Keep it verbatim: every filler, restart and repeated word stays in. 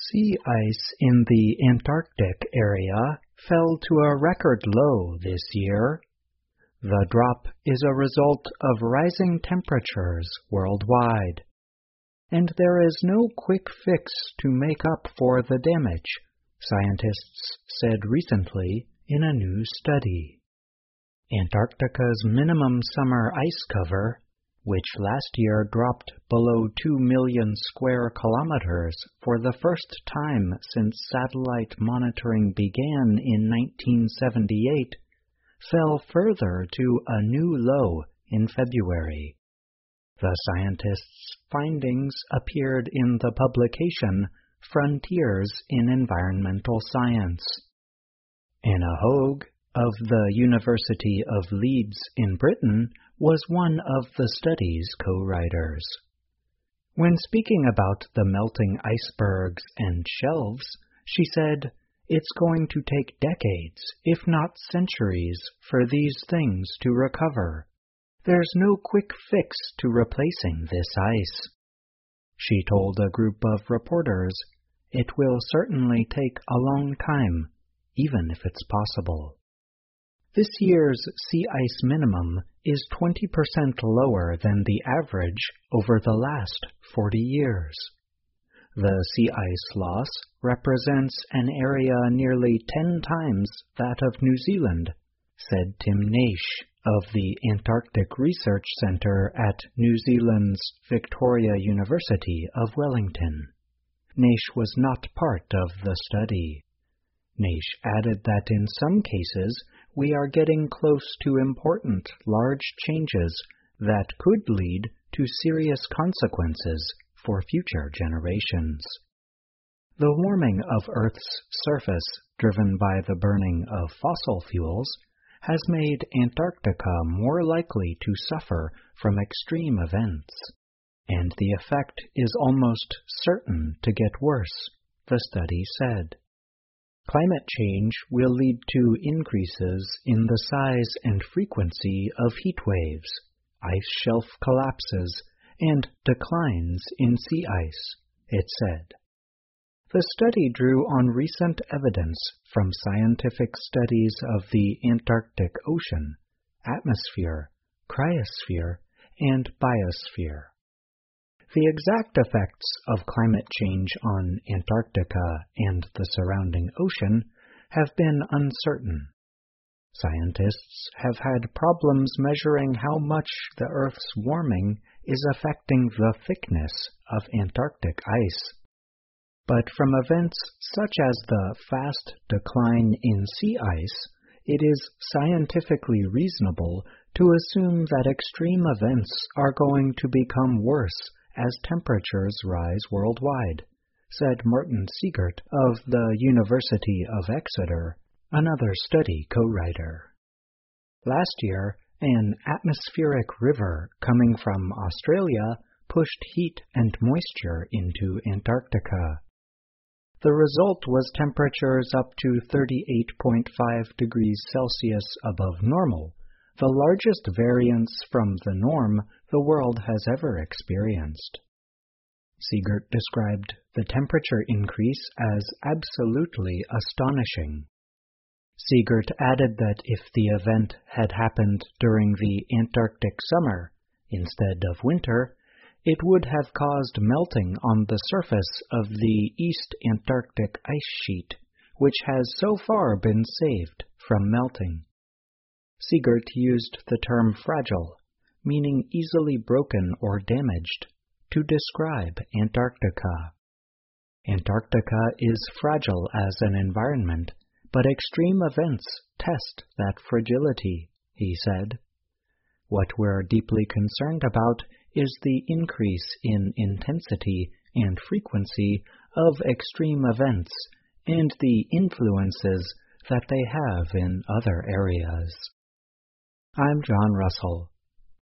Sea ice in the Antarctic area fell to a record low this year. The drop is a result of rising temperatures worldwide, and there is no quick fix to make up for the damage, scientists said recently in a new study. Antarctica's minimum summer ice cover, which last year dropped below two million square kilometers for the first time since satellite monitoring began in nineteen seventy-eight, fell further to a new low in February. The scientists' findings appeared in the publication Frontiers in Environmental Science. Anna Hogue of the University of Leeds in Britain was one of the study's co-writers. When speaking about the melting icebergs and shelves, she said, "It's going to take decades, if not centuries, for these things to recover. There's no quick fix to replacing this ice." She told a group of reporters, "It will certainly take a long time, even if it's possible." This year's sea ice minimum is twenty percent lower than the average over the last forty years. The sea ice loss represents an area nearly ten times that of New Zealand, said Tim Naish of the Antarctic Research Centre at New Zealand's Victoria University of Wellington. Naish was not part of the study. Naish added that in some cases we are getting close to important large changes that could lead to serious consequences for future generations. The warming of Earth's surface, driven by the burning of fossil fuels, has made Antarctica more likely to suffer from extreme events, and the effect is almost certain to get worse, the study said. Climate change will lead to increases in the size and frequency of heat waves, ice shelf collapses, and declines in sea ice, it said. The study drew on recent evidence from scientific studies of the Antarctic Ocean, atmosphere, cryosphere, and biosphere. The exact effects of climate change on Antarctica and the surrounding ocean have been uncertain. Scientists have had problems measuring how much the Earth's warming is affecting the thickness of Antarctic ice. But from events such as the fast decline in sea ice, it is scientifically reasonable to assume that extreme events are going to become worse as temperatures rise worldwide, said Martin Siegert of the University of Exeter, another study co-writer. Last year, an atmospheric river coming from Australia pushed heat and moisture into Antarctica. The result was temperatures up to thirty-eight point five degrees Celsius above normal, the largest variance from the norm the world has ever experienced. Siegert described the temperature increase as absolutely astonishing. Siegert added that if the event had happened during the Antarctic summer instead of winter, it would have caused melting on the surface of the East Antarctic ice sheet, which has so far been saved from melting. Siegert used the term fragile, meaning easily broken or damaged, to describe Antarctica. Antarctica is fragile as an environment, but extreme events test that fragility, he said. What we're deeply concerned about is the increase in intensity and frequency of extreme events and the influences that they have in other areas. I'm John Russell.